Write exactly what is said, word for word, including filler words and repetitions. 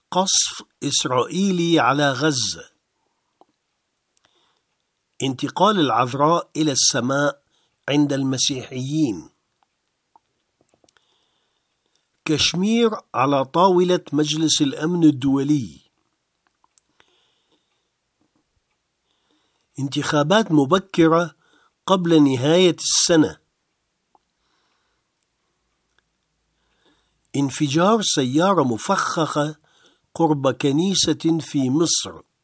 قصف إسرائيلي على غزة. انتقال العذراء إلى السماء عند المسيحيين. كشمير على طاولة مجلس الأمن الدولي. انتخابات مبكرة قبل نهاية السنة. انفجار سيارة مفخخة قرب كنيسة في مصر.